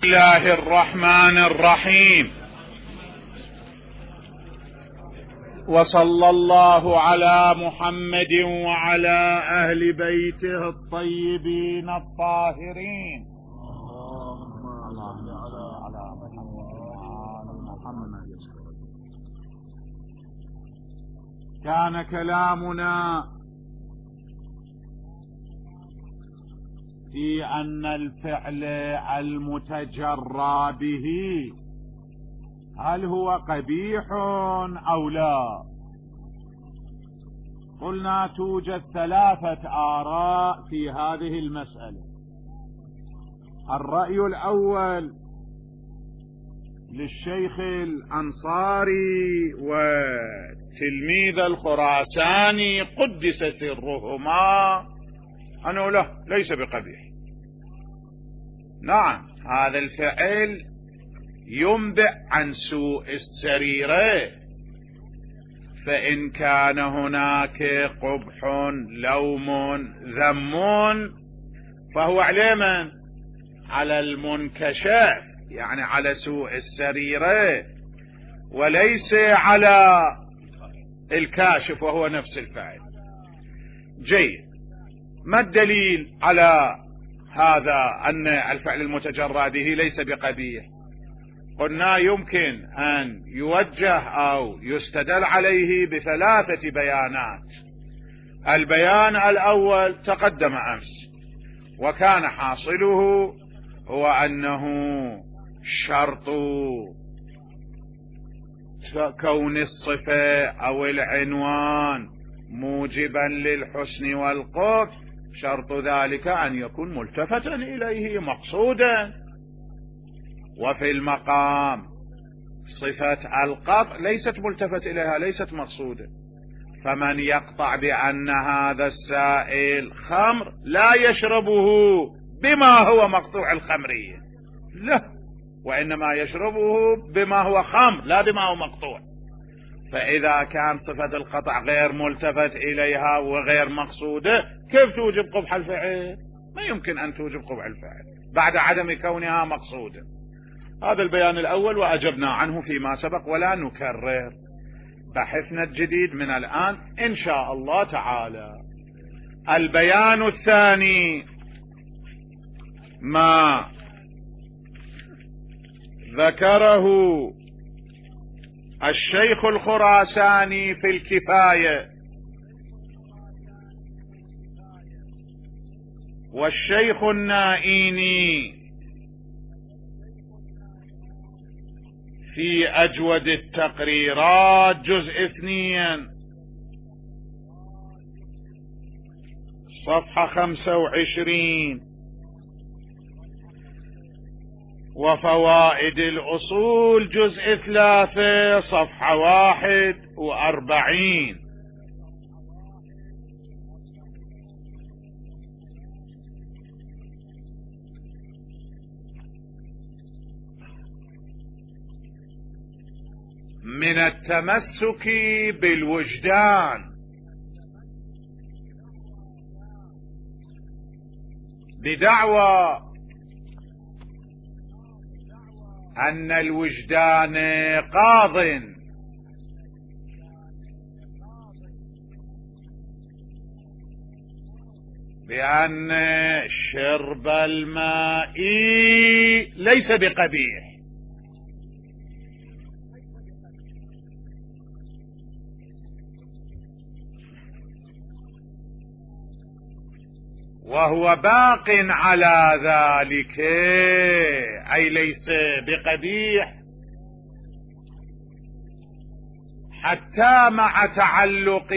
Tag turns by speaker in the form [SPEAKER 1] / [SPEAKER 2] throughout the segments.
[SPEAKER 1] الله الرحمن الرحيم، وصلى الله على محمد وعلى أهل بيته الطيبين الطاهرين. كان كلامنا في أن الفعل المتجرى به هل هو قبيح أو لا؟ قلنا توجد 3 آراء في هذه المسألة. الرأي الأول للشيخ الأنصاري وتلميذ الخراساني قدس سرهما أنه لا، ليس بقبيح. نعم، هذا الفعل ينبئ عن سوء السريرة، فإن كان هناك قبح لوم ذم فهو على من؟ على المنكشف، يعني على سوء السريرة، وليس على الكاشف وهو نفس الفعل. جيد. ما الدليل على هذا أن الفعل المتجرى به ليس بقبيح؟ قلنا يمكن أن يوجه أو يستدل عليه ب3 بيانات. البيان الأول تقدم أمس، وكان حاصله هو أنه شرط كون الصفة أو العنوان موجبا للحسن والقبح، شرط ذلك أن يكون ملتفتا إليه مقصودا. وفي المقام صفة القطع ليست ملتفت إليها، ليست مقصودة. فمن يقطع بأن هذا السائل خمر لا يشربه بما هو مقطوع الخمرية، لا، وإنما يشربه بما هو خمر لا بما هو مقطوع. فإذا كان صفة القطع غير ملتفت إليها وغير مقصودة، كيف توجب قبح الفعل؟ ما يمكن أن توجب قبح الفعل بعد عدم كونها مقصودة. هذا البيان الأول، وأجبنا عنه فيما سبق ولا نكرر. بحثنا الجديد من الآن إن شاء الله تعالى. البيان الثاني ما ذكره الشيخ الخراساني في الكفاية، والشيخ النائيني في أجود التقريرات جزء 2 صفحة 25، وفوائد الأصول جزء 3 صفحة 41. من التمسك بالوجدان بدعوى أن الوجدان قاض بأن شرب الماء ليس بقبيح، وهو باق على ذلك، أي ليس بقبيح، حتى مع تعلق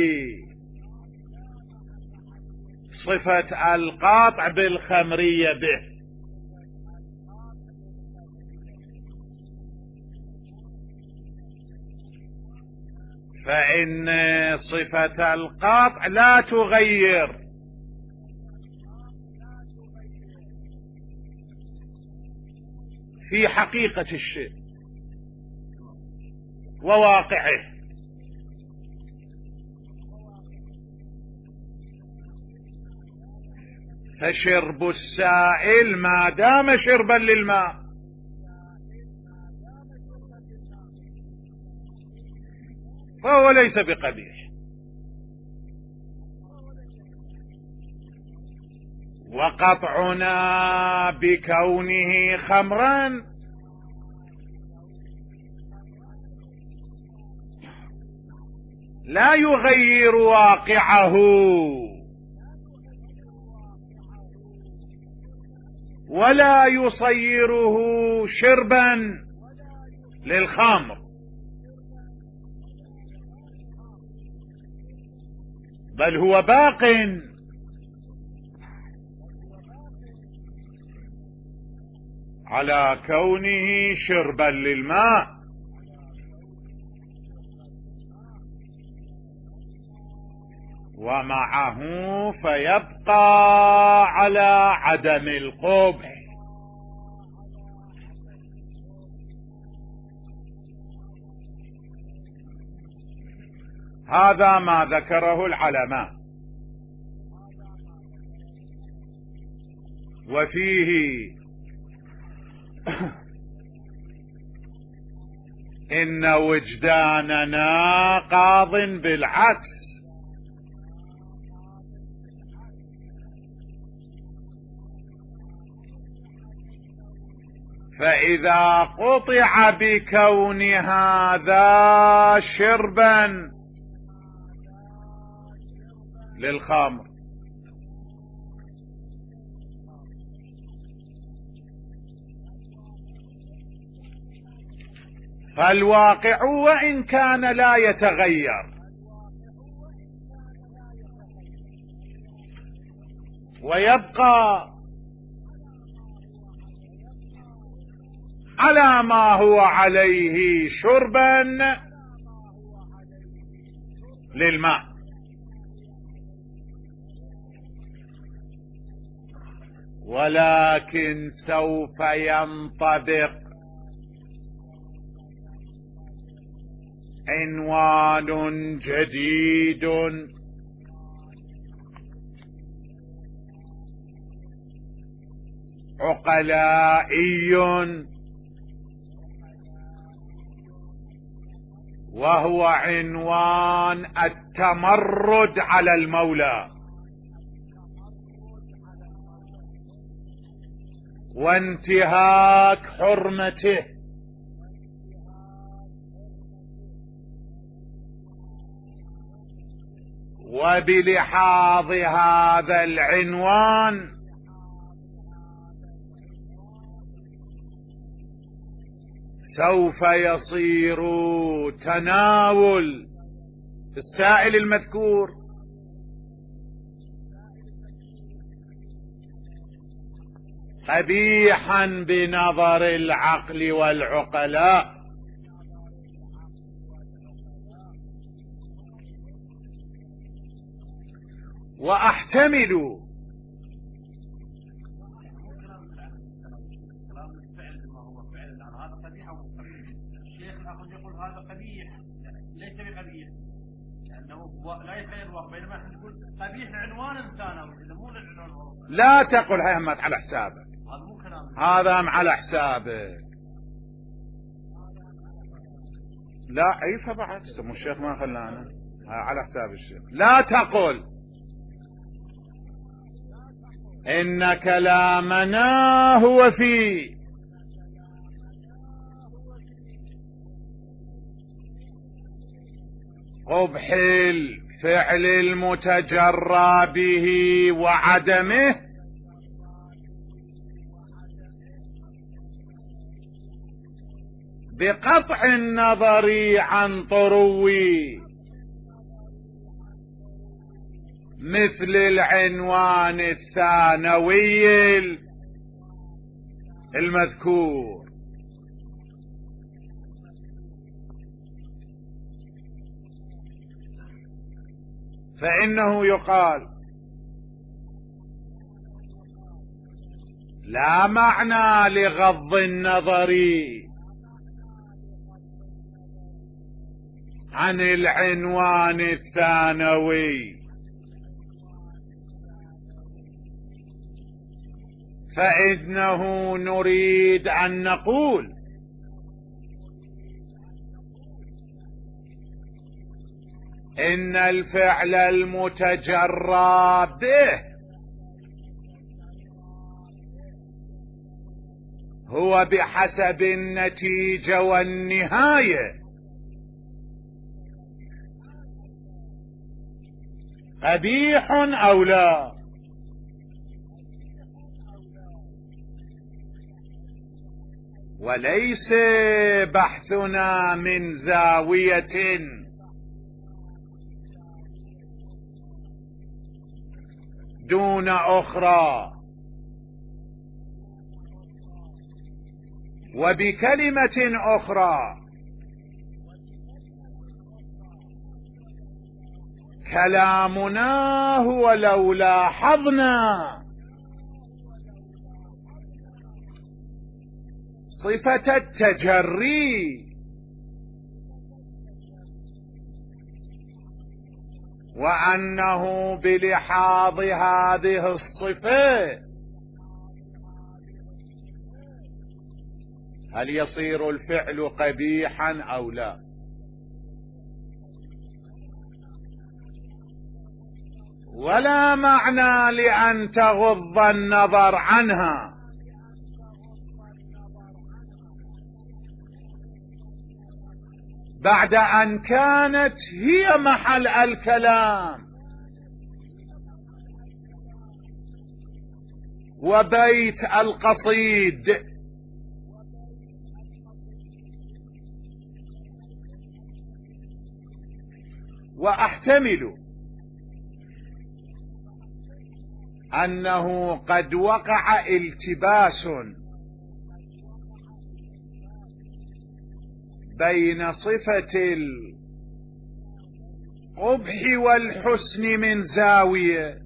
[SPEAKER 1] صفة القاطع بالخمرية به. فإن صفة القاطع لا تغير في حقيقة الشيء وواقعه، فشرب السائل ما دام شربا للماء فهو ليس بقبيح. وقطعنا بكونه خمرا لا يغير واقعه ولا يصيره شربا للخمر، بل هو باق على كونه شربا للماء. ومعه فيبقى على عدم القبح. هذا ما ذكره العلماء. وفيه إن وجداننا قاض بالعكس، فإذا قطع بكون هذا شربا للخمر فالواقع وإن كان لا يتغير ويبقى على ما هو عليه شربا للماء. ولكن سوف ينطبق عنوان جديد عقلائي، وهو عنوان التمرد على المولى وانتهاك حرمته. وبلحاظ هذا العنوان سوف يصير تناول السائل المذكور قبيحا بنظر العقل والعقلاء، وأحتمل
[SPEAKER 2] ليس بقبيح لأنه لا يتغير الواقع، بينما احنا نقول قبيح عنوان ثانوي، إذا مو العنوان.
[SPEAKER 1] لا تقل هاي همت على حسابك،
[SPEAKER 2] هذا مو كلام،
[SPEAKER 1] هذا هم على حسابك. لا عيفها بعد سمو الشيخ ما خلانا على حساب الشيخ. لا تقل إن كلامنا هو في قبح الفعل المتجرى به وعدمه، بقطع النظر عن طروي مثل العنوان الثانوي المذكور. فإنه يقال لا معنى لغض النظر عن العنوان الثانوي، فإنه نريد أن نقول إن الفعل المتجرى به هو بحسب النتيجة والنهاية قبيح أو لا، وليس بحثنا من زاوية دون أخرى. وبكلمة أخرى، كلامنا هو لو لاحظنا صفة التجري وأنه بلحاظ هذه الصفة هل يصير الفعل قبيحا أو لا. ولا معنى لأن تغض النظر عنها، بعد أن كانت هي محل الكلام وبيت القصيد. وأحتمل أنه قد وقع التباس بين صفة القبح والحسن من زاوية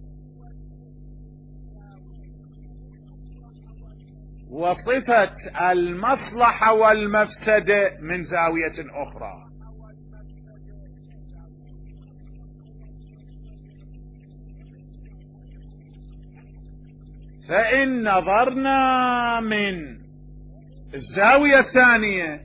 [SPEAKER 1] وصفة المصلحة والمفسدة من زاوية أخرى. فإن نظرنا من الزاوية الثانية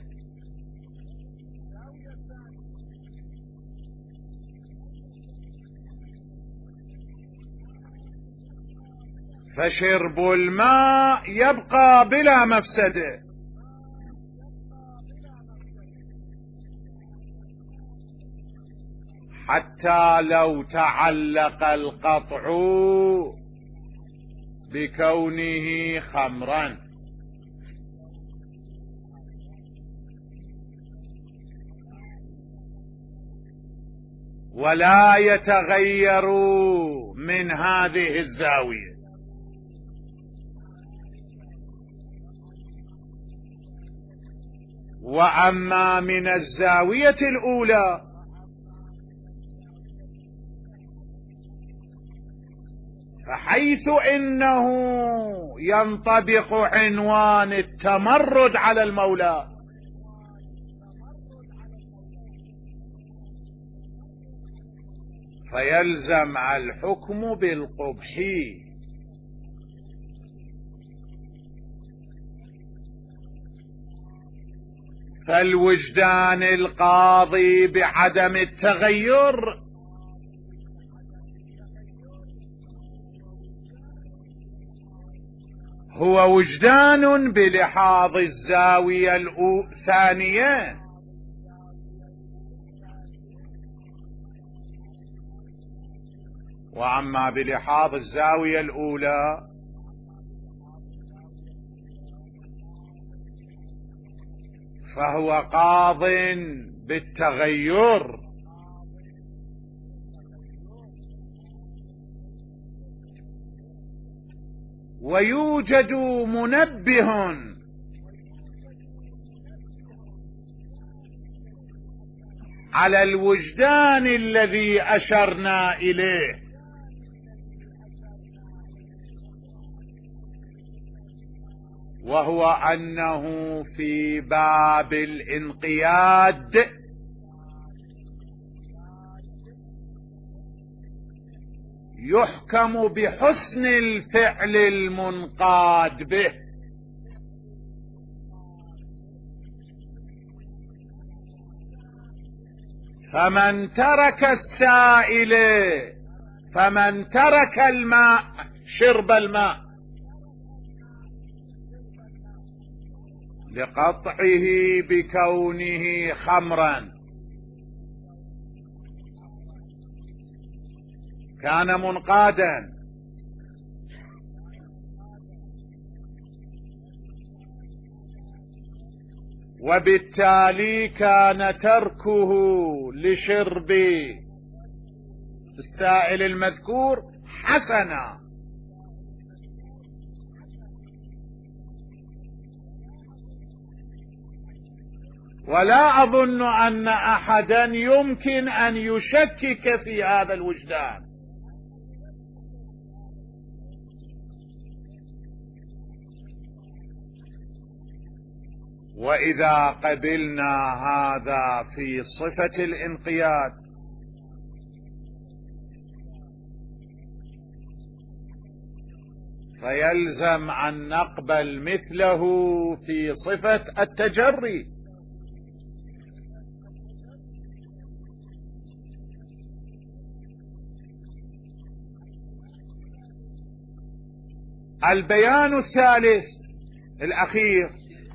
[SPEAKER 1] فشرب الماء يبقى بلا مفسدة، حتى لو تعلق القطع بكونه خمرا. ولا يتغير من هذه الزاوية. وأما من الزاوية الأولى فحيث إنه ينطبق عنوان التمرد على المولى، فيلزم الحكم بالقبح. فالوجدان القاضي بعدم التغير هو وجدان بلحاظ الزاوية الثانية، وأما بلحاظ الزاوية الأولى فهو قاض بالتغير. ويوجد منبه على الوجدان الذي أشرنا إليه، وهو أنه في باب الانقياد يحكم بحسن الفعل المنقاد به، فمن ترك السائل، فمن ترك الماء شرب الماء لقطعه بكونه خمرا كان منقادا، وبالتالي كان تركه لشرب السائل المذكور حسنا. ولا أظن أن أحدا يمكن أن يشكك في هذا الوجدان. وإذا قبلنا هذا في صفة الانقياد، فيلزم أن نقبل مثله في صفة التجري. البيان الثالث الأخير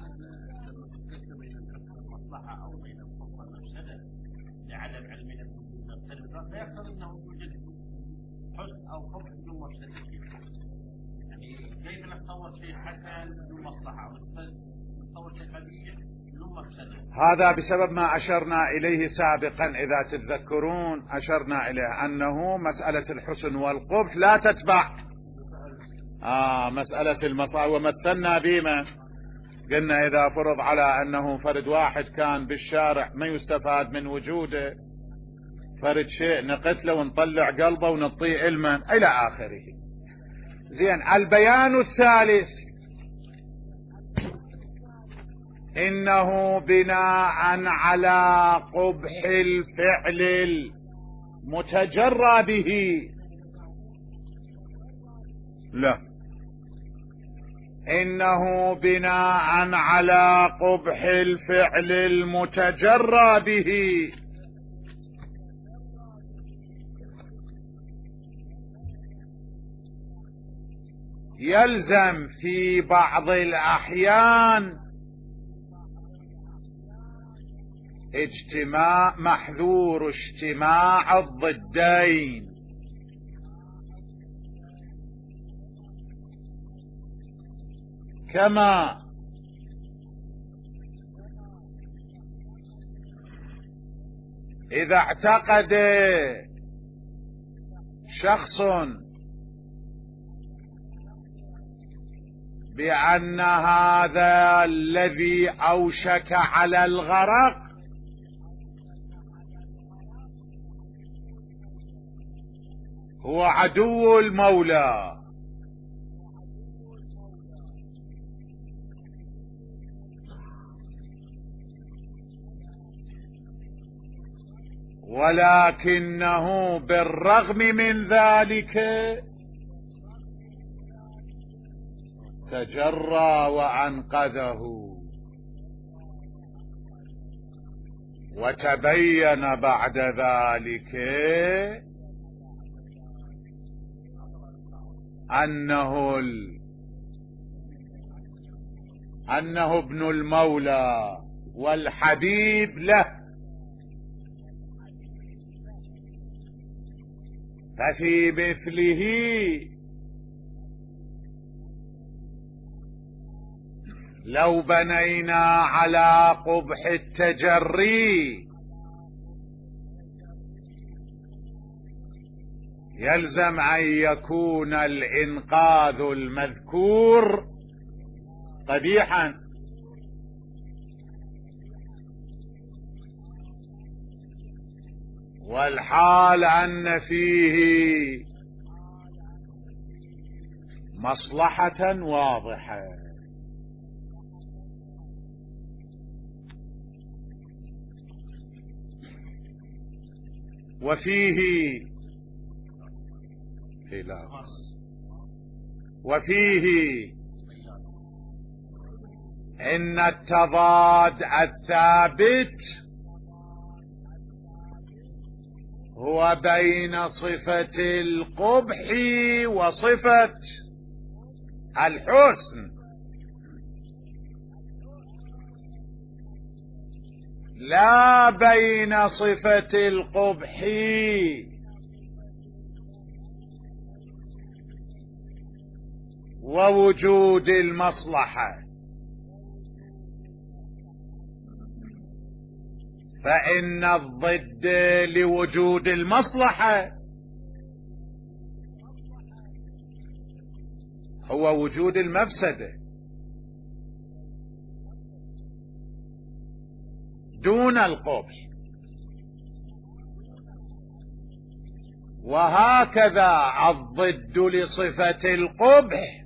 [SPEAKER 1] هذا بسبب ما أشرنا إليه سابقا. إذا تتذكرون أشرنا إليه أنه مسألة الحسن والقبح لا تتبع مسألة المصائب. ومثلنا بما قلنا إذا فرض على أنه فرد واحد كان بالشارع ما يستفاد من وجوده، فرد شيء نقتله ونطلع قلبه ونطيه علما إلى آخره. زين، البيان الثالث إنه بناء على قبح الفعل المتجرى به، لا، إنه بناء على قبح الفعل المتجرى به يلزم في بعض الأحيان محذور اجتماع الضدين، كما إذا اعتقد شخص بأن هذا الذي أوشك على الغرق هو عدو المولى، ولكنه بالرغم من ذلك تجرى وأنقذه، وتبين بعد ذلك أنه ابن المولى والحبيب له. ففي مثله لو بنينا على قبح التجري يلزم أن يكون الإنقاذ المذكور قبيحا، والحال أن فيه مصلحة واضحة. وفيه إن التضاد الثابت هو بين صفة القبح وصفة الحسن، لا بين صفة القبح ووجود المصلحة. فإن الضد لوجود المصلحة هو وجود المفسدة دون القبح، وهكذا الضد لصفة القبح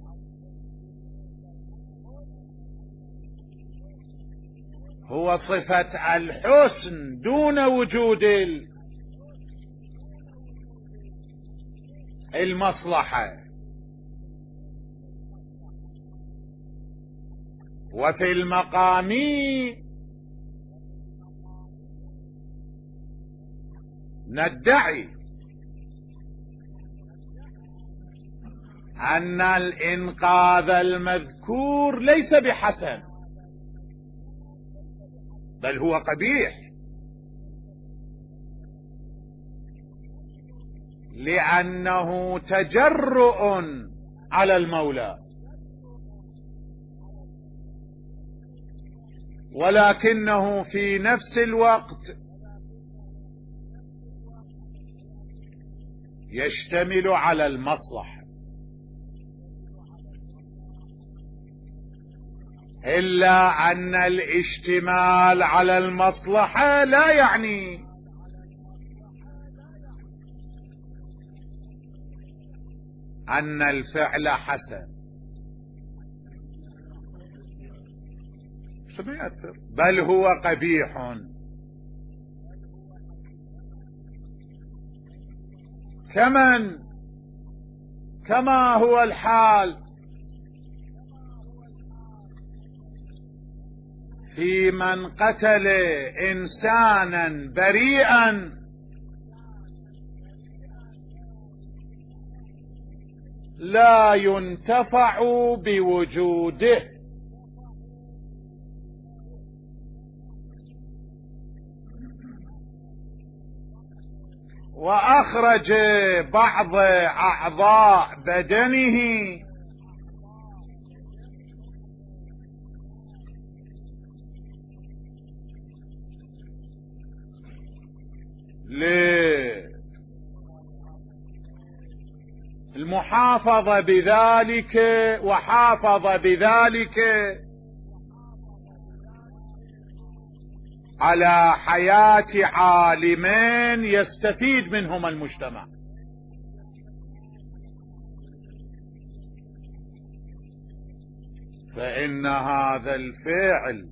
[SPEAKER 1] هو صفة الحسن دون وجود المصلحة. وفي المقام ندعي أن الإنقاذ المذكور ليس بحسن، بل هو قبيح، لأنه تجرؤ على المولى، ولكنه في نفس الوقت يشتمل على المصلحة، إلا أن الاشتمال على المصلحة لا يعني أن الفعل حسن، بل هو قبيح. كما هو الحال في من قتل إنسانا بريئا لا ينتفع بوجوده، وأخرج بعض أعضاء بدنه للمحافظة بذلك، وحافظ بذلك على حياة عالمين يستفيد منهما المجتمع. فإن هذا الفعل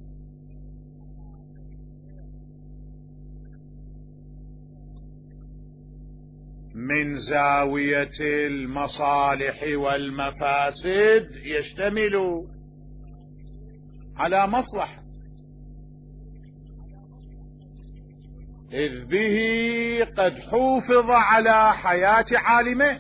[SPEAKER 1] من زاوية المصالح والمفاسد يشتمل على مصلحة، إذ به قد حوفظ على حياة عالمه،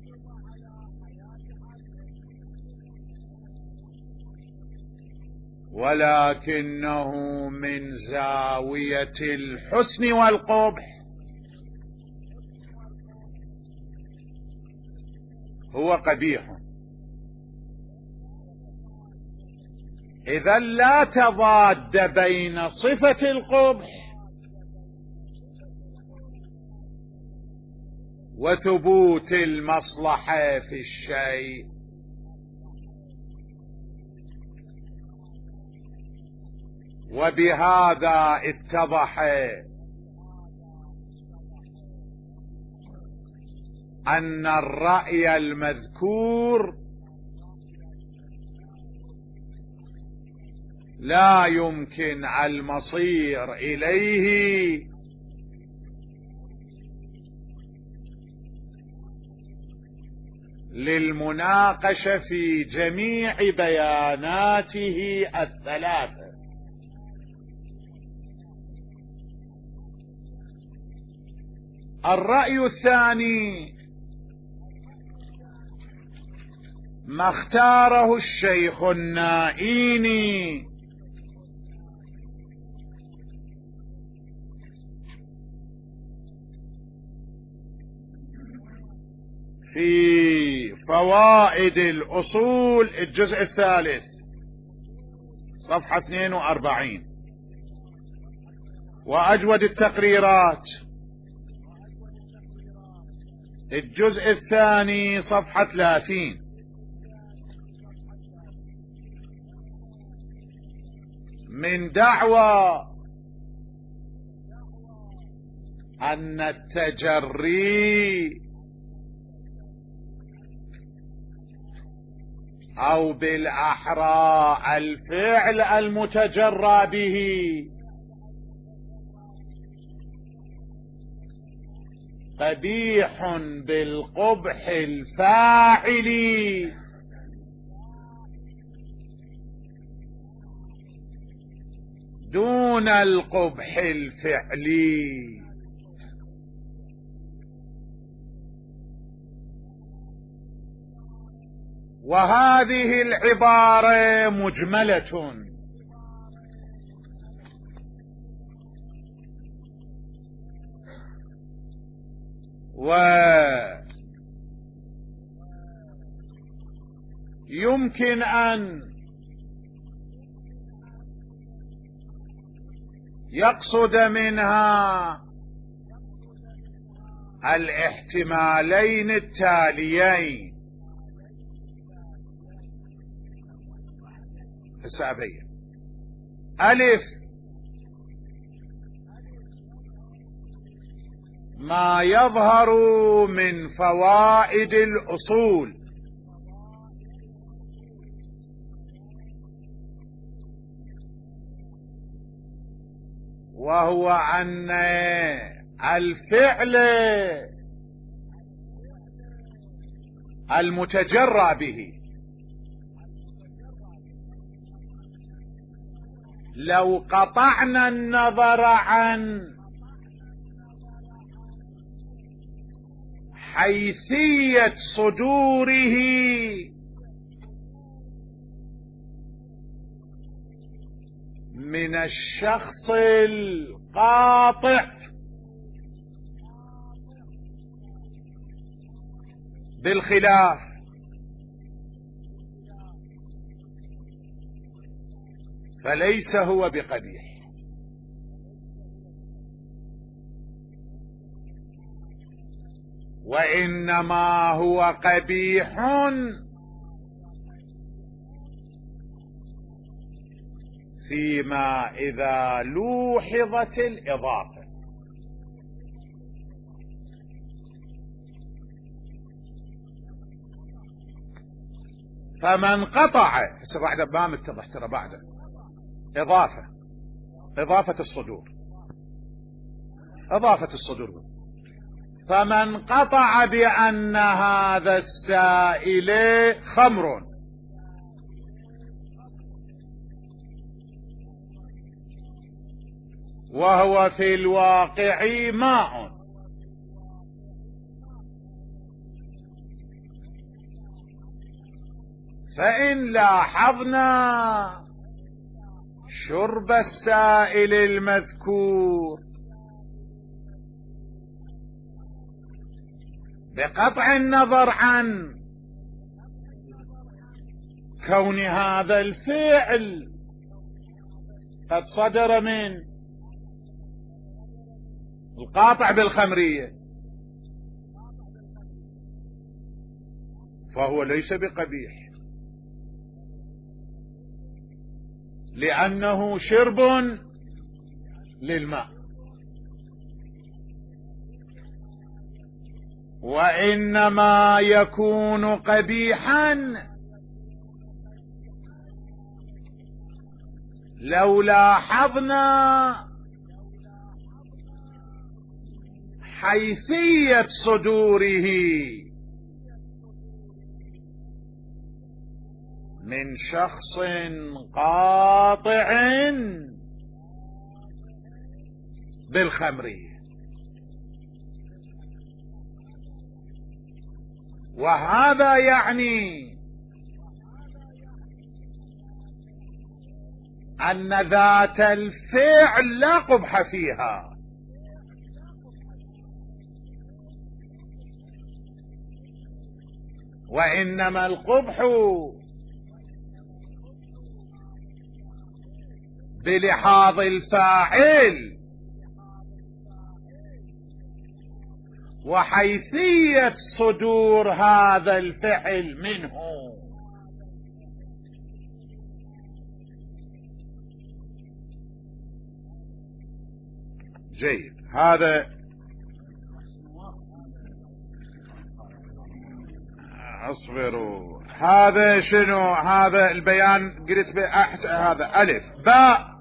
[SPEAKER 1] ولكنه من زاوية الحسن والقبح هو قبيح. إذا لا تضاد بين صفة القبح وثبوت المصلحة في الشيء، وبهذا اتضح أن الرأي المذكور لا يمكن المصير إليه للمناقشة في جميع بياناته الثلاثة. الرأي الثاني ما اختاره الشيخ النائيني في فوائد الأصول الجزء الثالث صفحة 42، وأجود التقريرات الجزء الثاني صفحة 30. من دعوى أن التجري أو بالأحرى الفعل المتجرى به قبيح بالقبح الفاعل دون القبح الفعلي. وهذه العبارة مجملة، ويمكن أن يقصد منها الاحتمالين التاليين حسابيا: ألف، ما يظهر من فوائد الأصول وهو أن الفعل المتجرى به لو قطعنا النظر عن حيثية صدوره من الشخص القاطع بالخلاف، فليس هو بقبيح. وإنما هو قبيح فيما إذا لوحظت الإضافة. فمن قطع بعد ما متضح ترى بعد إضافة الصدور، فمن قطع بأن هذا السائل خمر وهو في الواقع ماء، فإن لاحظنا شرب السائل المذكور بقطع النظر عن كون هذا الفعل قد صدر من القاطع بالخمرية، فهو ليس بقبيح، لأنه شرب للماء. وإنما يكون قبيحا لو لاحظنا حيثية صدوره من شخص قاطع بالخمرية. وهذا يعني أن ذات الفعل لا قبح فيها، وإنما القبح بلحاظ الفاعل وحيثية صدور هذا الفعل منه. جيد. هذا اصبروا. هذا شنو؟ هذا البيان قلت هذا ألف باء.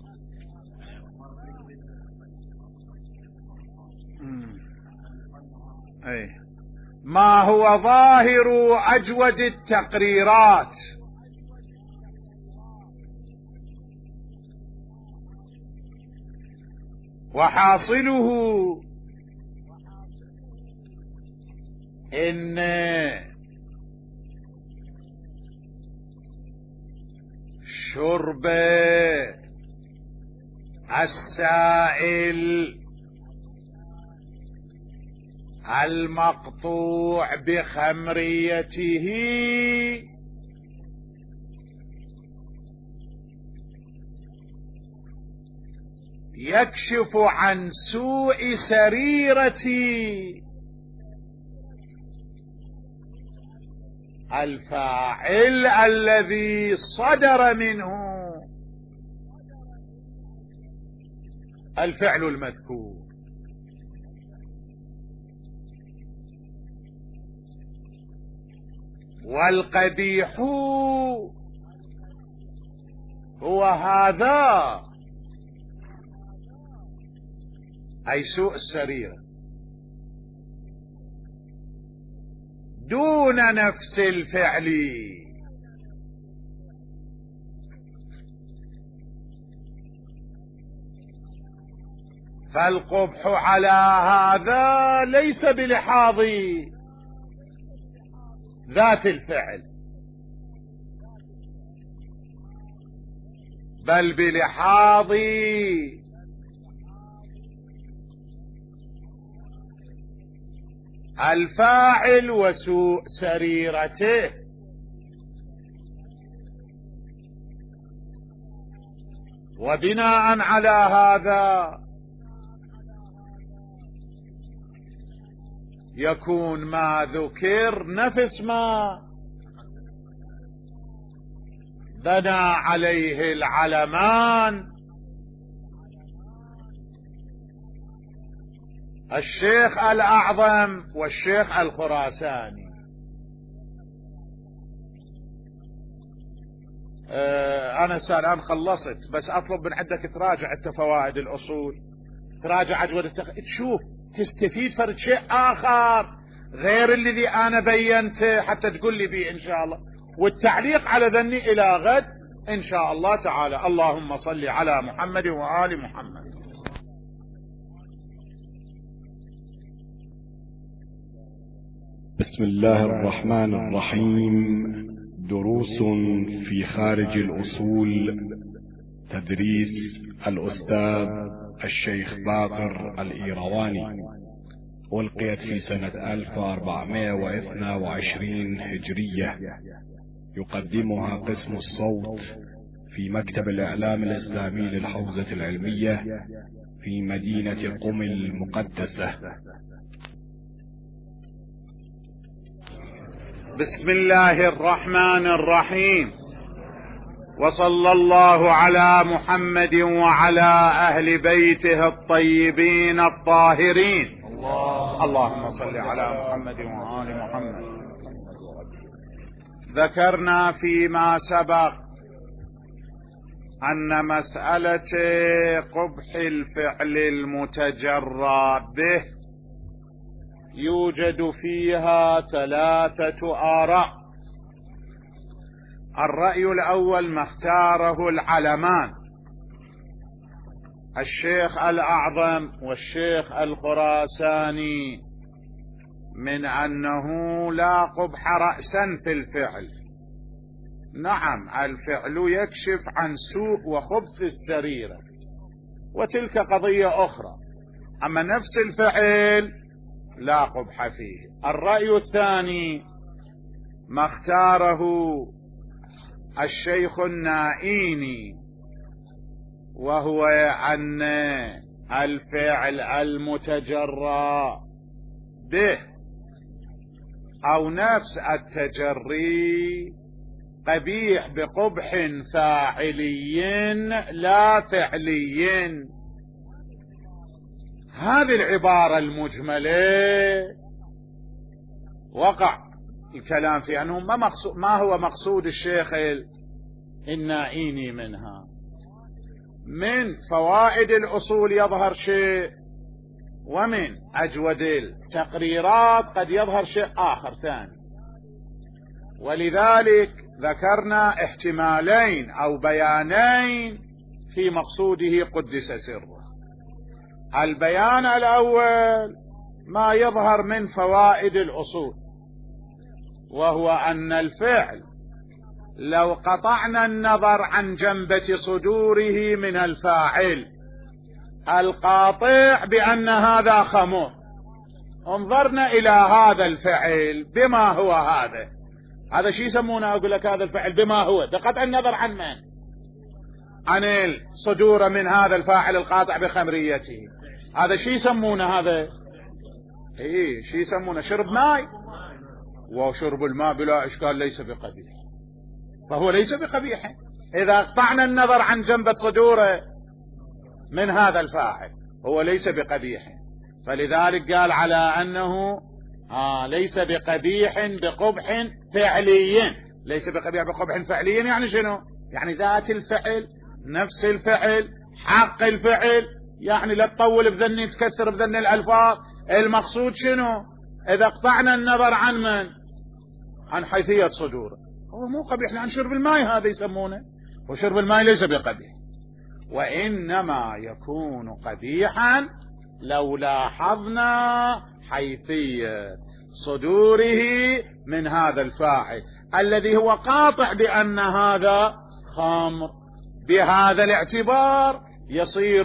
[SPEAKER 1] أي ما هو ظاهر أجود التقريرات وحاصله إن شرب السائل المقطوع بخمريته يكشف عن سوء سريرة الفاعل الذي صدر منه الفعل المذكور. والقبيح هو هذا، أي سوء السريرة دون نفس الفعل. فالقبح على هذا ليس بلحاظ ذات الفعل بل بلحاظ الفاعل وسوء سريرته. وبناء على هذا يكون ما ذكر نفس ما بنى عليه العلمان الشيخ الأعظم والشيخ الخراساني. أنا الآن خلصت، بس أطلب من عندك تراجع فوائد الأصول، تراجع أجود تشوف تستفيد فرد شيء آخر غير الذي أنا بينته حتى تقول لي به إن شاء الله، والتعليق على ذني إلى غد إن شاء الله تعالى. اللهم صل على محمد وآل محمد.
[SPEAKER 3] بسم الله الرحمن الرحيم. دروس في خارج الأصول، تدريس الأستاذ الشيخ باقر الإيرواني، ألقيت في سنة 1422 هجرية. يقدمها قسم الصوت في مكتب الإعلام الإسلامي للحوزة العلمية في مدينة قم المقدسة.
[SPEAKER 1] بسم الله الرحمن الرحيم، وصلى الله على محمد وعلى أهل بيته الطيبين الطاهرين. اللهم صل على محمد وآل محمد. ذكرنا فيما سبق أن مسألة قبح الفعل المتجرى به يوجد فيها 3 آراء. الرأي الأول ما اختاره العلمان الشيخ الأعظم والشيخ الخراساني من أنه لا قبح رأسا في الفعل. نعم، الفعل يكشف عن سوء وخبث السريرة، وتلك قضية أخرى، أما نفس الفعل لا قبح فيه. الرأي الثاني ما اختاره الشيخ النائيني، وهو أن الفعل المتجرى به أو نفس التجري قبيح بقبح فاعلي لا فعلي. هذه العبارة المجملة وقع الكلام في أنه ما هو مقصود الشيخ النائيني منها. من فوائد الأصول يظهر شيء، ومن أجود التقريرات قد يظهر شيء آخر ثاني، ولذلك ذكرنا احتمالين أو بيانين في مقصوده قدس سره. البيان الأول ما يظهر من فوائد الأصول، وهو أن الفعل لو قطعنا النظر عن جنبة صدوره من الفاعل القاطع بأن هذا خمر، انظرنا إلى هذا الفعل بما هو هذا شي يسمونه، أقول لك هذا الفعل بما هو بقطع النظر عن من؟ عن الصدور من هذا الفاعل القاطع بخمريته. هذا شي يسمونه، هذا شي يسمونه شرب ماء، وشرب الماء بلا إشكال ليس بقبيح، فهو ليس بقبيح إذا قطعنا النظر عن جنبة صدوره من هذا الفاعل، هو ليس بقبيح. فلذلك قال على أنه ليس بقبيح بقبح فعلي. ليس بقبيح بقبح فعلي يعني شنو؟ يعني ذات الفعل، نفس الفعل، حق الفعل، يعني لا تطول بذني تكسر بذني الألفاظ. المقصود شنو؟ إذا قطعنا النظر عن من؟ عن حيثية صدوره، هو مو قبيح، لأن شرب الماء هذا يسمونه، وشرب الماء ليس بقبيح، وإنما يكون قبيحا لو لاحظنا حيثية صدوره من هذا الفاعل الذي هو قاطع بأن هذا خمر. بهذا الاعتبار يصير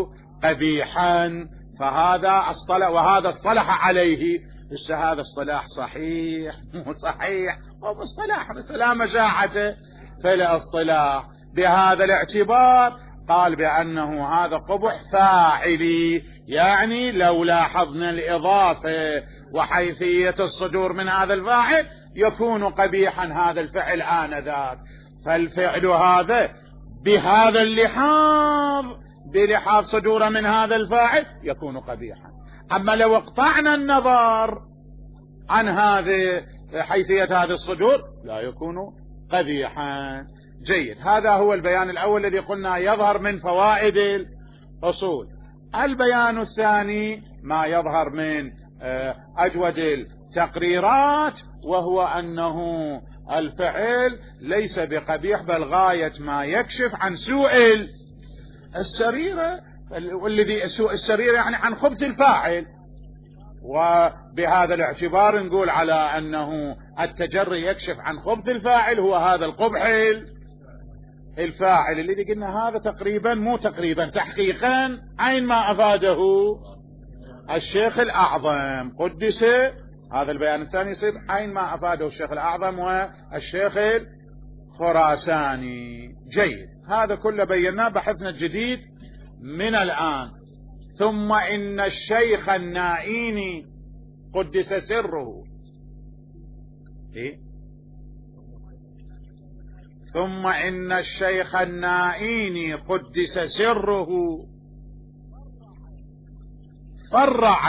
[SPEAKER 1] قبيحا، فهذا اصطلح، وهذا اصطلح عليه. هذا اصطلاح صحيح مو صحيح، هو اصطلاح لا مشاعة في الاصطلاح. بهذا الاعتبار قال بأنه هذا قبح فاعلي، يعني لو لاحظنا الإضافة وحيثية الصدور من هذا الفاعل يكون قبيحا هذا الفعل آنذاك. فالفعل هذا بهذا اللحاظ، بلحاظ صدوره من هذا الفاعل، يكون قبيحا. أما لو اقطعنا النظر عن هذه حيثية هذا الصدور لا يكون قبيحا. جيد، هذا هو البيان الأول الذي قلنا يظهر من فوائد الأصول. البيان الثاني ما يظهر من أجود التقريرات، وهو أنه الفعل ليس بقبيح بل غاية ما يكشف عن سوء السريرة، والذي سوء السريرة يعني عن خبث الفاعل. وبهذا الاعتبار نقول على أنه التجري يكشف عن خبث الفاعل هو هذا القبح الفاعل، الذي قلنا هذا تقريبا مو تقريبا تحقيقا عين ما أفاده الشيخ الأعظم قدس. هذا البيان الثاني يصير عين ما أفاده الشيخ الأعظم والشيخ الخراساني. جيد، هذا كله بيناه بحثنا الجديد من الآن. ثم إن الشيخ النائيني قدس سره ثم إن الشيخ النائيني قدس سره فرع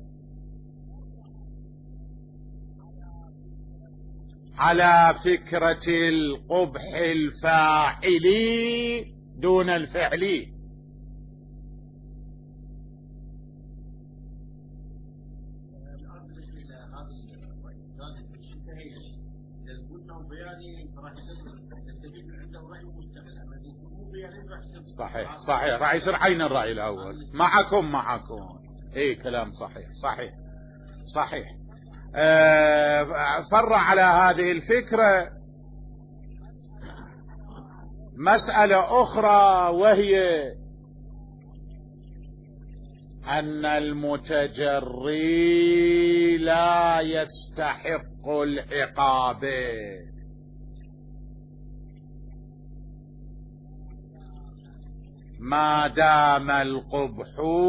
[SPEAKER 1] على فكرة القبح الفاعلي دون الفعلي. صحيح صحيح، راح يصير عين الرأي الأول. معكم كلام صحيح. فرع على هذه الفكرة مسألة أخرى، وهي أن المتجري لا يستحق العقاب ما دام القبح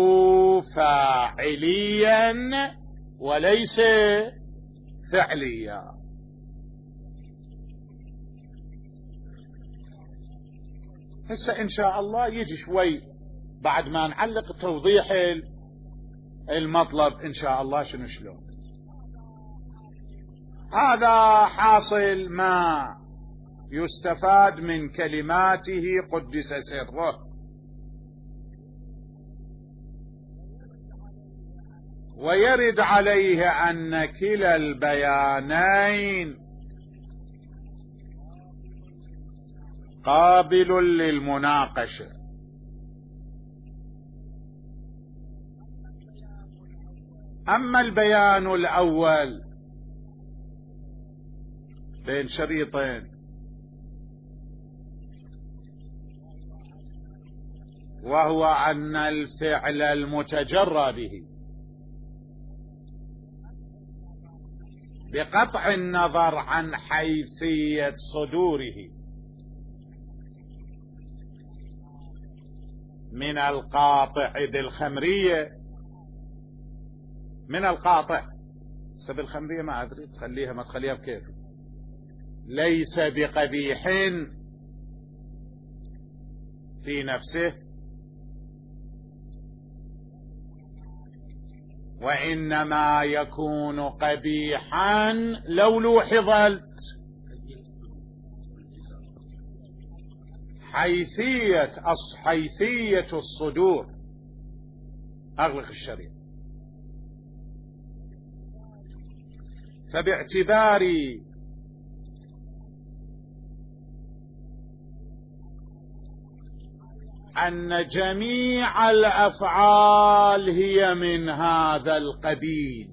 [SPEAKER 1] فاعليا وليس فعليا. هسه إن شاء الله يجي شوي بعد ما نعلق توضيح المطلب إن شاء الله شلون. هذا حاصل ما يستفاد من كلماته قدس سره، ويرد عليه أن كلا البيانين قابل للمناقشة. أما البيان الأول بين شريطين، وهو أن الفعل المتجرى به بقطع النظر عن حيثية صدوره من القاطع بالخمرية، من القاطع سب الخمرية ما أدري تخليها ما تخليها بكيف، ليس بقبيح في نفسه، وإنما يكون قبيحا لو لوحظت حيثية الصدور. أغلق الشريعة. فباعتبار أن جميع الأفعال هي من هذا القبيل،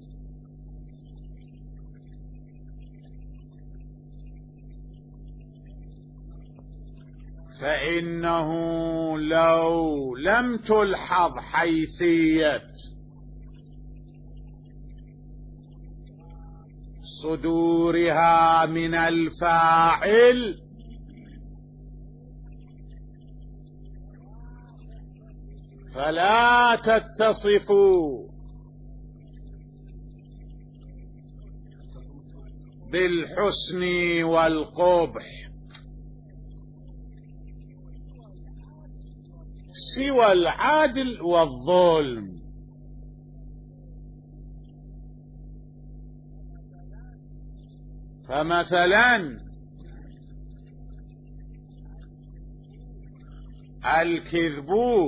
[SPEAKER 1] فإنه لو لم تلحظ حيثية صدورها من الفاعل فلا تتصف بالحسن والقبح سوى العدل والظلم. فمثلا الكذب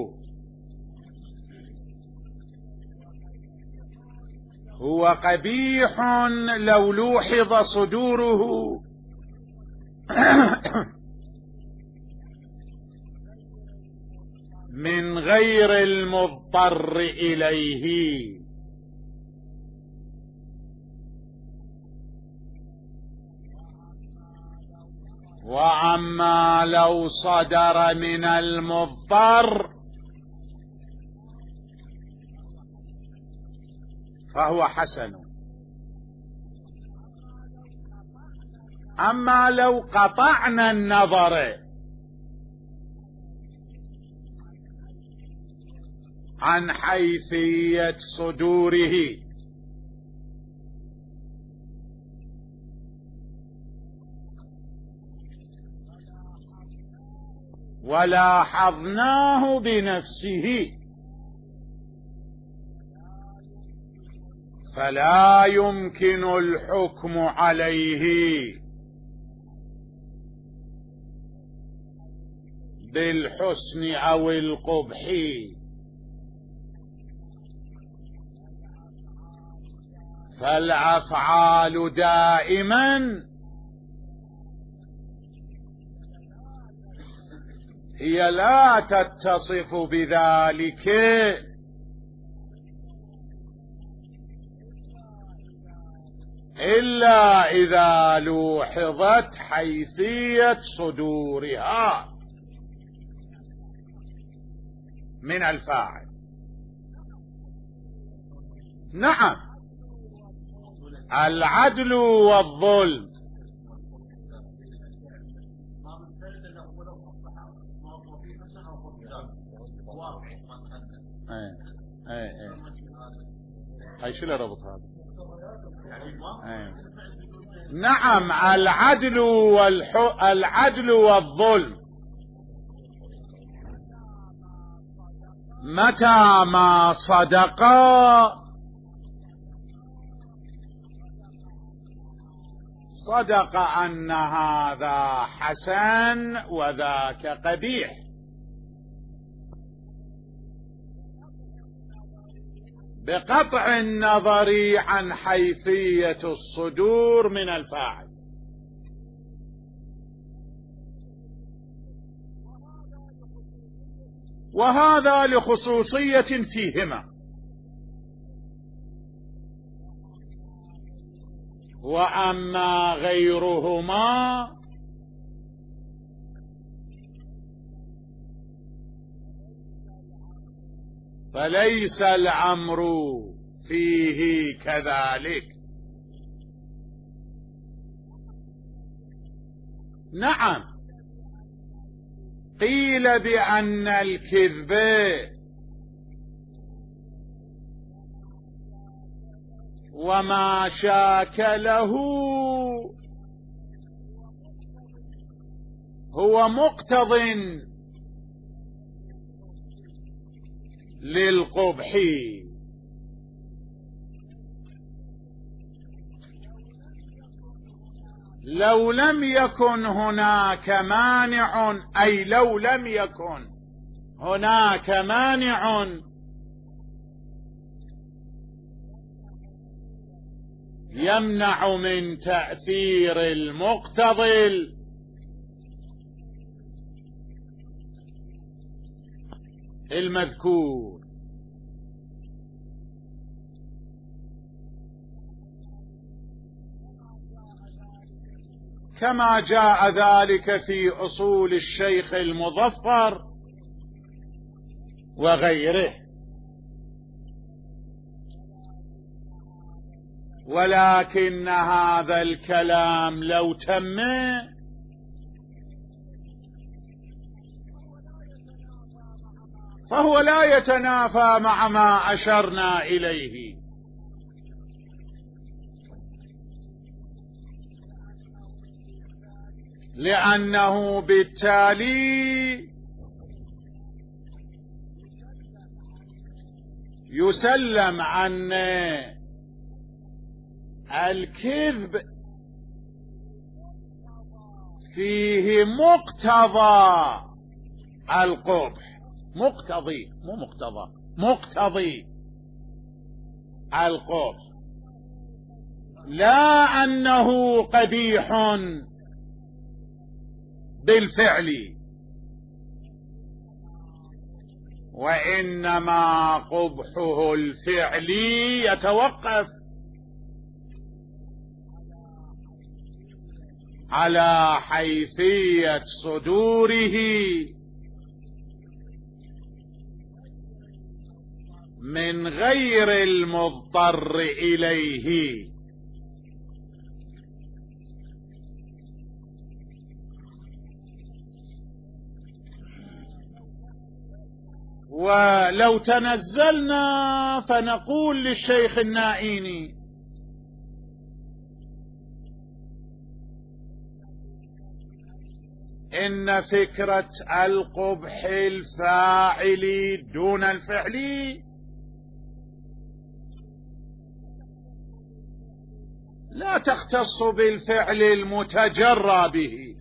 [SPEAKER 1] هو قبيح لو لوحظ صدوره من غير المضطر إليه، وأما لو صدر من المضطر فهو حسن. أما لو قطعنا النظر عن حيثية صدوره ولاحظناه بنفسه فلا يمكن الحكم عليه بالحسن أو القبح، فالأفعال دائما هي لا تتصف بذلك إلا إذا لوحظت حيثية صدورها من الفاعل. نعم، العدل والظلم. هاي شو ربط هذا؟ نعم، العدل والظلم متى ما صدقا صدق أن هذا حسن وذاك قبيح، بقطع النظر عن حيثية الصدور من الفاعل. وهذا لخصوصية فيهما. وأما غيرهما فليس الأمر فيه كذلك. نعم، قيل بأن الكذب وما شاكله هو مقتض للقبح، لو لم يكن هناك مانع، أي لو لم يكن هناك مانع يمنع من تأثير المقتضي المذكور. كما جاء ذلك في أصول الشيخ المظفر وغيره. ولكن هذا الكلام لو تم فهو لا يتنافى مع ما أشرنا إليه، لأنه بالتالي يسلم أن الكذب فيه مقتضى القبح، مقتضي القبح، لا أنه قبيح بالفعل، وإنما قبحه الفعلي يتوقف على حيثية صدوره من غير المضطر إليه. ولو تنزلنا فنقول للشيخ النائيني: إن فكرة القبح الفاعل دون الفعل لا تختص بالفعل المتجرى به،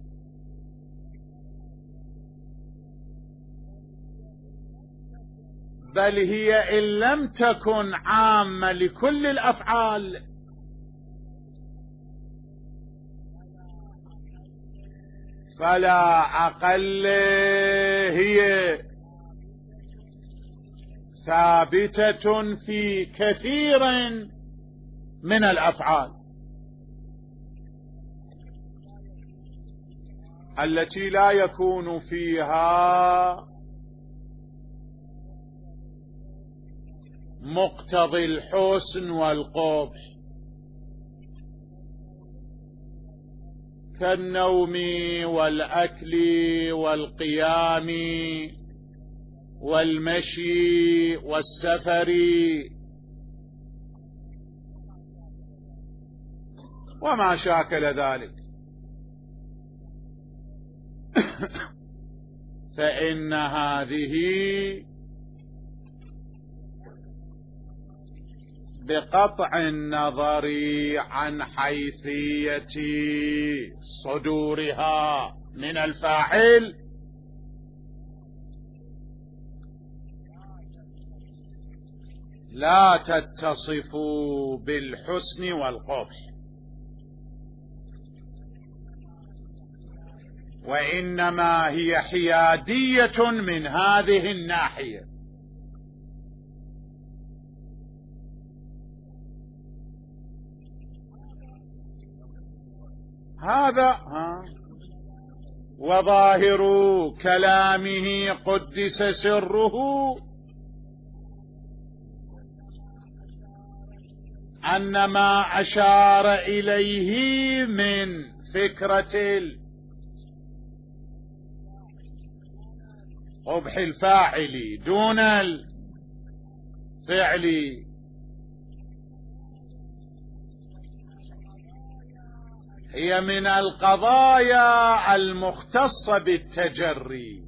[SPEAKER 1] بل هي إن لم تكن عامة لكل الأفعال فلا أقل هي ثابتة في كثير من الأفعال. التي لا يكون فيها مقتضي الحسن والقبح، كالنوم والأكل والقيام والمشي والسفر وما شاكل ذلك، فإن هذه بقطع النظر عن حيثية صدورها من الفاعل لا تتصف بالحسن والقبح، وإنما هي حيادية من هذه الناحية. هذا وظاهر كلامه قدس سره أن ما أشار إليه من فكرة قبح الفاعل دون الفعل هي من القضايا المختصة بالتجري،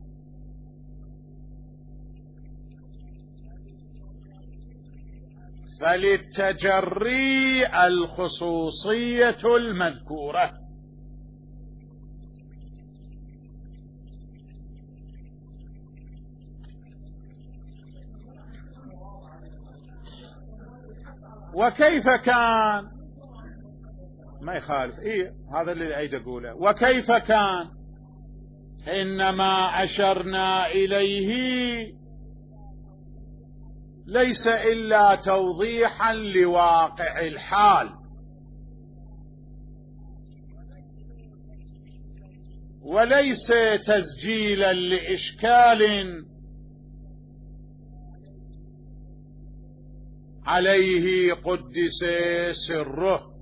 [SPEAKER 1] فللتجري الخصوصية المذكورة، وكيف كان ما يخالف هذا اللي أريد أقوله. وكيف كان إنما أشرنا إليه ليس إلا توضيحا لواقع الحال، وليس تسجيلا لإشكال عليه قدس سره.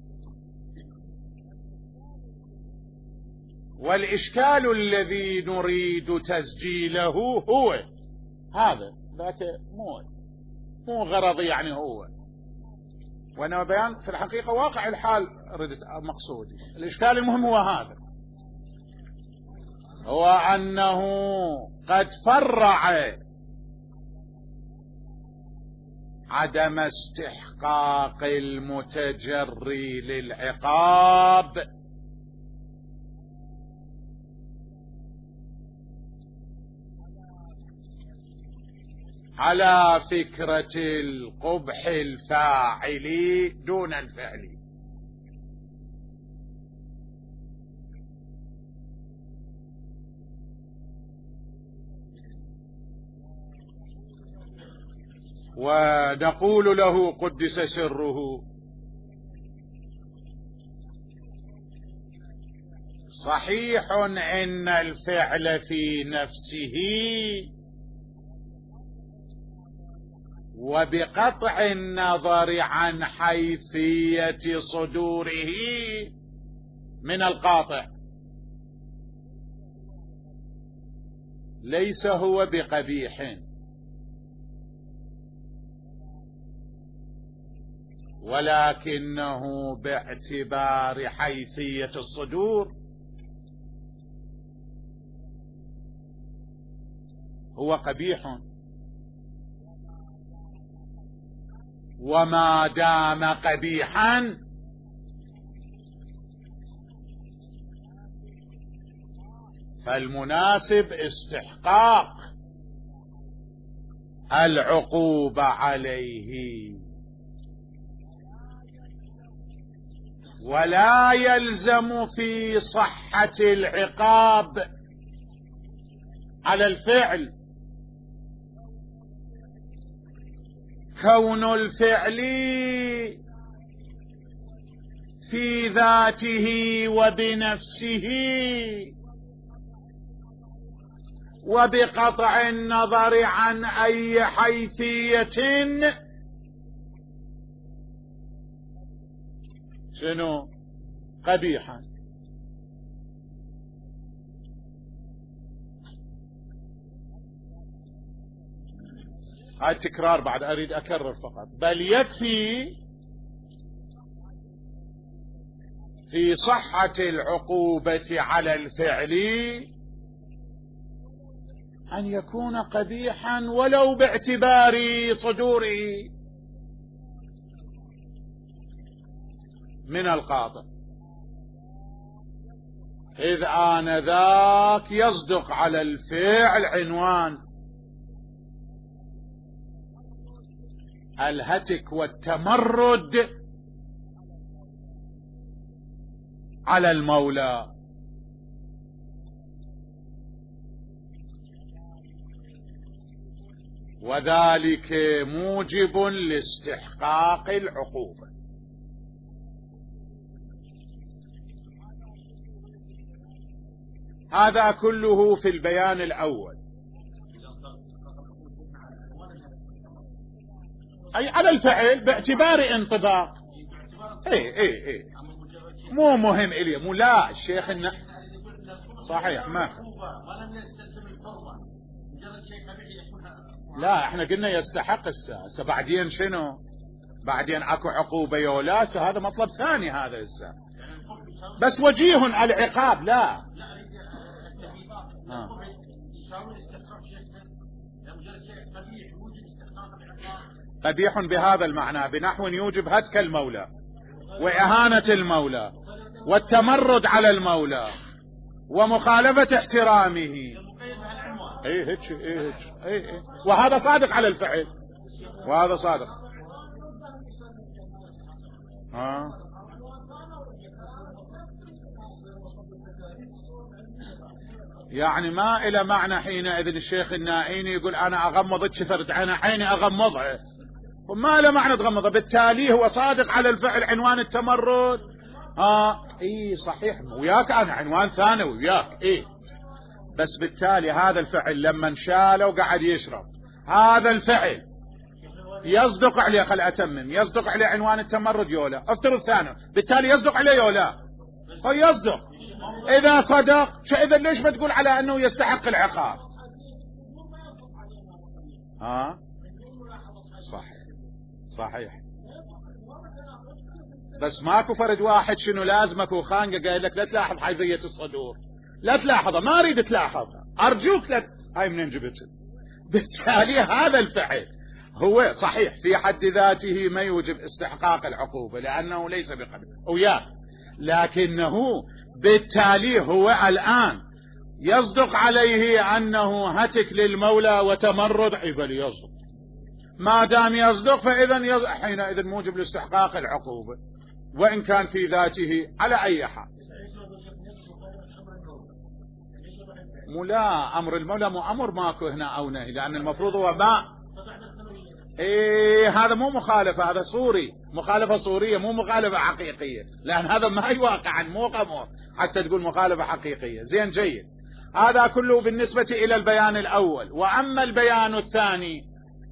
[SPEAKER 1] والإشكال الذي نريد تسجيله هو هذا، ذاك مو غرض يعني هو، وأنا بيان في الحقيقة واقع الحال مقصودي. الإشكال المهم هو هذا، هو أنه قد فرع عدم استحقاق المتجري للعقاب على فكرة القبح الفاعل دون الفعل. ونقول له قدس سره: صحيح إن الفعل في نفسه وبقطع النظر عن حيثية صدوره من القاطع ليس هو بقبيح، ولكنه باعتبار حيثية الصدور هو قبيح، وما دام قبيحا فالمناسب استحقاق العقوبة عليه، ولا يلزم في صحة العقاب على الفعل كون الفعل في ذاته وبنفسه وبقطع النظر عن أي حيثية شنو قبيحا. هاي تكرار بعد أريد أكرر فقط. بل يكفي في صحة العقوبة على الفعل أن يكون قبيحا ولو باعتبار صدوره من القاطع، إذ آنذاك يصدق على الفعل عنوان الهتك والتمرد على المولى. وذلك موجب لاستحقاق العقوبة. هذا كله في البيان الأول، أي على الفعل باعتبار انطباق. ايه مو مهم إلي، مو لا الشيخ صحيح ما لا احنا قلنا يستحق الساسة، بعدين شنو؟ بعدين اكو عقوبة يولاسة، هذا مطلب ثاني هذا الساسة. بس وجيه العقاب لا قبيح بهذا المعنى، بنحو يوجب هتك المولى وإهانة المولى والتمرد على المولى ومخالفة احترامه. ايه وهذا صادق على الفعل، وهذا صادق. يعني ما إلى معنى حينئذ الشيخ النائيني يقول أنا أغمض شفرت عيني أغمضها، وما له معنى تغمضها. بالتالي هو صادق على الفعل عنوان التمرد. اي صحيح وياك، انا عنوان ثانوي وياك بس بالتالي هذا الفعل لما انشاله وقعد يشرب، هذا الفعل يصدق عليه، خل أتمم، يصدق عليه عنوان التمرد يولا، افترض ثانوي، بالتالي يصدق عليه يولا، هو يصدق. إذا صدق إذا ليش ما تقول على أنه يستحق العقاب؟ صحيح بس ماكو فرد واحد شنو لازمك وخانقه قايل لك لا تلاحظ حيثية الصدور، لا تلاحظها، ما اريد تلاحظها، ارجوك لا. هاي منين جبتها؟ بالتالي هذا الفعل هو صحيح في حد ذاته ما يوجب استحقاق العقوبة لأنه ليس بقدر وياه، لكنه بالتالي هو الآن يصدق عليه أنه هتك للمولى وتمرد، بل يصدق. ما دام يصدق فإذا حينئذ موجب لاستحقاق العقوبة وإن كان في ذاته على أي حال. لا أمر المولى مو أمر ماكو هنا أو نهي، لأن المفروض هو ما هذا مو مخالفة، هذا صوري، مخالفة صورية مو مخالفة حقيقية، لأن هذا ما يواقعا مو قمر حتى تقول مخالفة حقيقية. زين جيد، هذا كله بالنسبة إلى البيان الأول. وأما البيان الثاني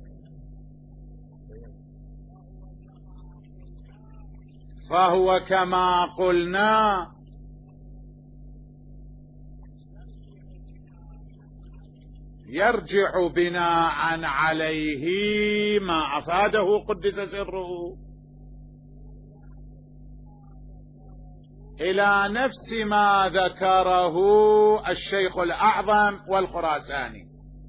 [SPEAKER 1] فهو كما قلنا يرجع بناء عليه ما أفاده قدس سره إلى نفس ما ذكره الشيخ الأعظم والخراساني،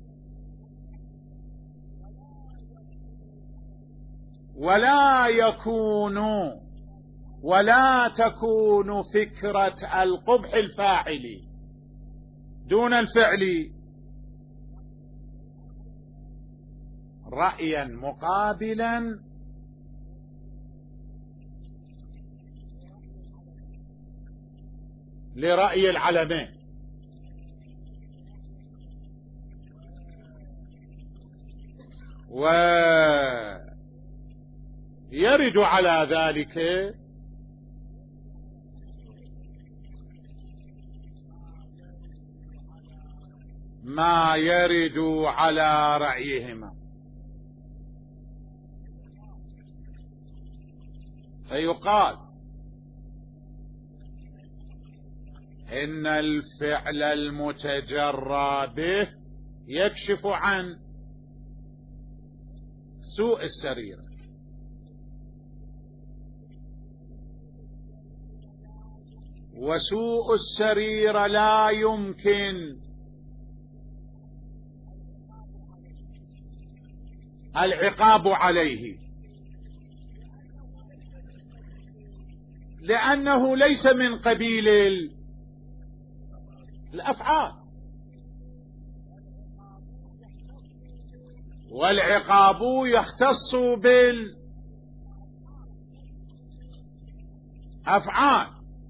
[SPEAKER 1] ولا تكون فكرة القبح الفاعل دون الفعل رأيا مقابلا لرأي العلمين، ويرد على ذلك ما يرد على رأيهما، فيقال إن الفعل المتجرى به يكشف عن سوء السريرة، وسوء السريرة لا يمكن العقاب عليه، لأنه ليس من قبيل الأفعال، والعقاب يختص بالأفعال.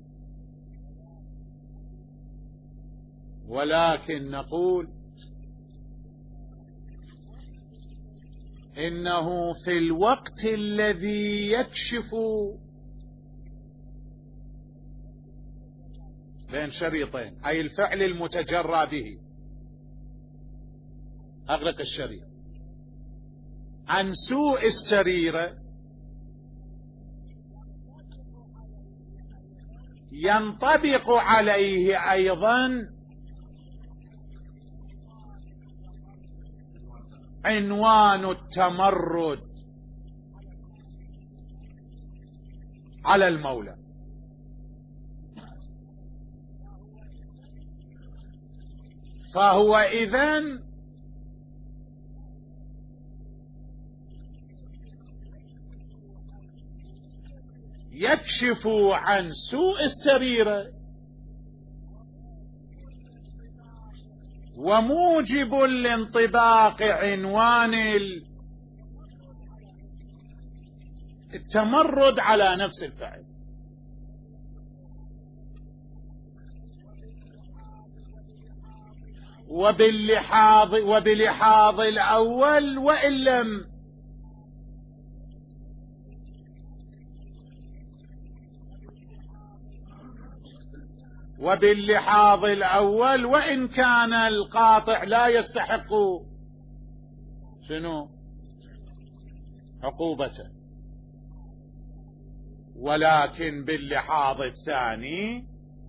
[SPEAKER 1] ولكن نقول إنه في الوقت الذي يكشف بين شريطين، أي الفعل المتجرى به، أغلق الشريط، عن سوء السريرة، ينطبق عليه أيضا عنوان التمرد على المولى. فهو إذن يكشف عن سوء السريرة، وموجب لانطباق عنوان التمرد على نفس الفعل. وبلحاظ الأول وإن لم وباللحاظ الأول وإن كان القاطع لا يستحق شنو عقوبته، ولكن باللحاظ الثاني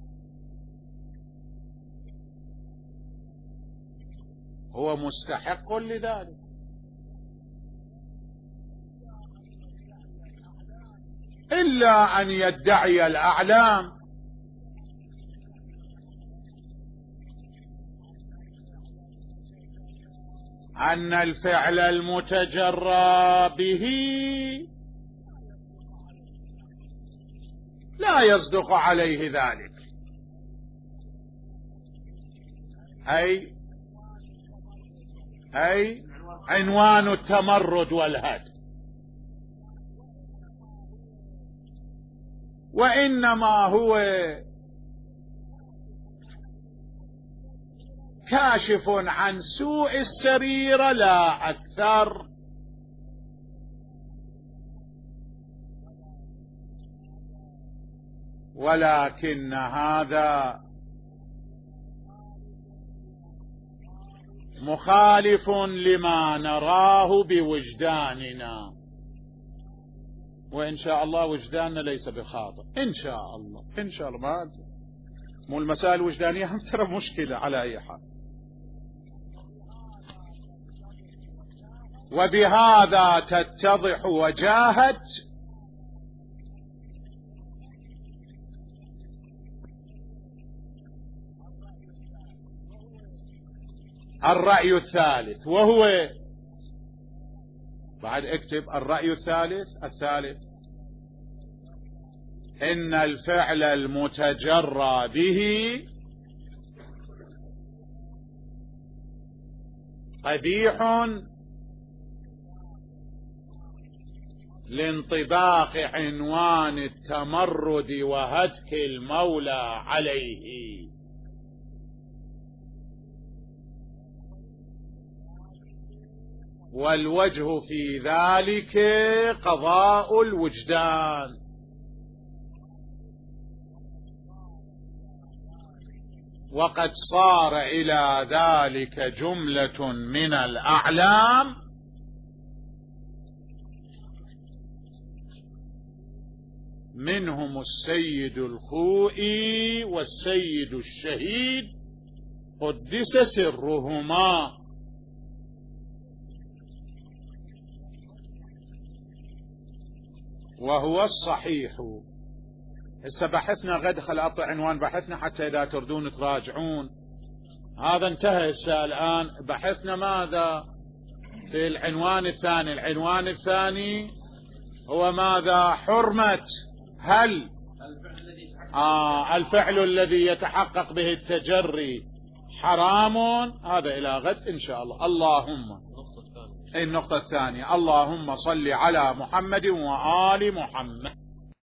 [SPEAKER 1] هو مستحق لذلك. إلا أن يدعي الأعلام أن الفعل المتجرى به لا يصدق عليه ذلك، أي عنوان التمرد والهد، وإنما هو كاشف عن سوء السريرة لا أكثر. ولكن هذا مخالف لما نراه بوجداننا، وإن شاء الله وجداننا ليس بخاطئ، إن شاء الله ما مو المسائل الوجدانية هم ترى مشكلة على أي حال. وبهذا تتضح وجاهة الرأي الثالث، وهو بعد اكتب الرأي الثالث إن الفعل المتجرى به قبيح لانطباق عنوان التمرد وهتك المولى عليه، والوجه في ذلك قضاء الوجدان. وقد صار إلى ذلك جملة من الأعلام منهم السيد الخوئي والسيد الشهيد قدس سرهما، وهو الصحيح. هسه بحثنا غد، خل أعطي عنوان بحثنا حتى إذا تردون تراجعون. هذا انتهى هسه. الآن بحثنا ماذا في العنوان الثاني؟ العنوان الثاني هو ماذا؟ حرمة هل الفعل الذي يتحقق به التجري حرام. هذا إلى غد إن شاء الله. اللهم النقطة الثانية، اللهم صل على محمد وآل محمد.